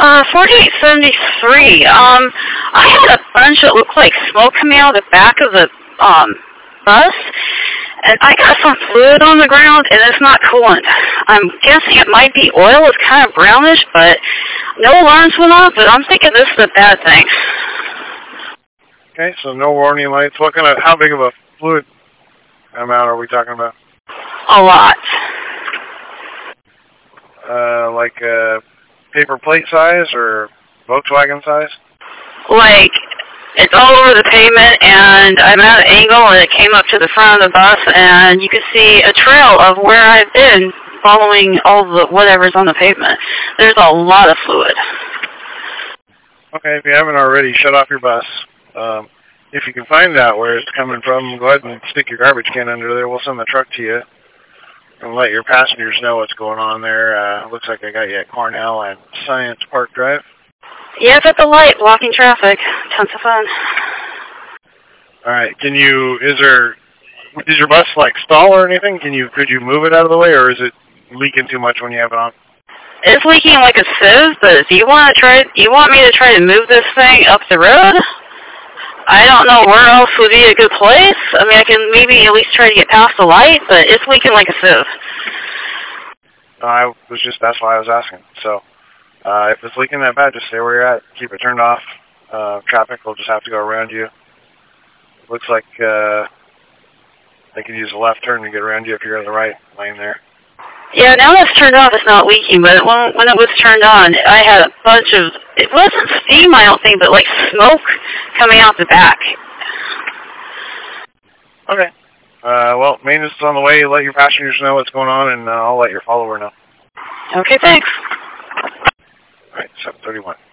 4873. I had a bunch that looked like smoke coming out of the back of the, bus, and I got some fluid on the ground, and it's not coolant. I'm guessing it might be oil. It's kind of brownish, but no alarms went off, but I'm thinking this is a bad thing. Okay, so no warning lights. What kind of, how big of a fluid amount are we talking about? A lot. Like paper plate size or Volkswagen size? Like, it's all over the pavement, and I'm at an angle, and it came up to the front of the bus, and you can see a trail of where I've been following all the whatever's on the pavement. There's a lot of fluid. Okay, if you haven't already, shut off your bus. If you can find out where it's coming from, go ahead and stick your garbage can under there. We'll send the truck to you and let your passengers know what's going on there. Looks like I got you at Cornell and Science Park Drive. Yeah, it's at the light, blocking traffic. Tons of fun. All right. Did your bus like stall or anything? Could you move it out of the way, or is it leaking too much when you have it on? It's leaking like a sieve, but do you want me to try to move this thing up the road? I don't know where else would be a good place. I mean, I can maybe at least try to get past the light, but it's leaking like a sieve. That's why I was asking. So, if it's leaking that bad, just stay where you're at. Keep it turned off. Traffic will just have to go around you. Looks like they can use a left turn to get around you if you're in the right lane there. Yeah, now that it's turned off, it's not leaking, but when it was turned on, I had a bunch of, it wasn't steam, I don't think, but like smoke coming out the back. Okay. Well, maintenance is on the way. Let your passengers know what's going on, and I'll let your follower know. Okay, thanks. All right, 731.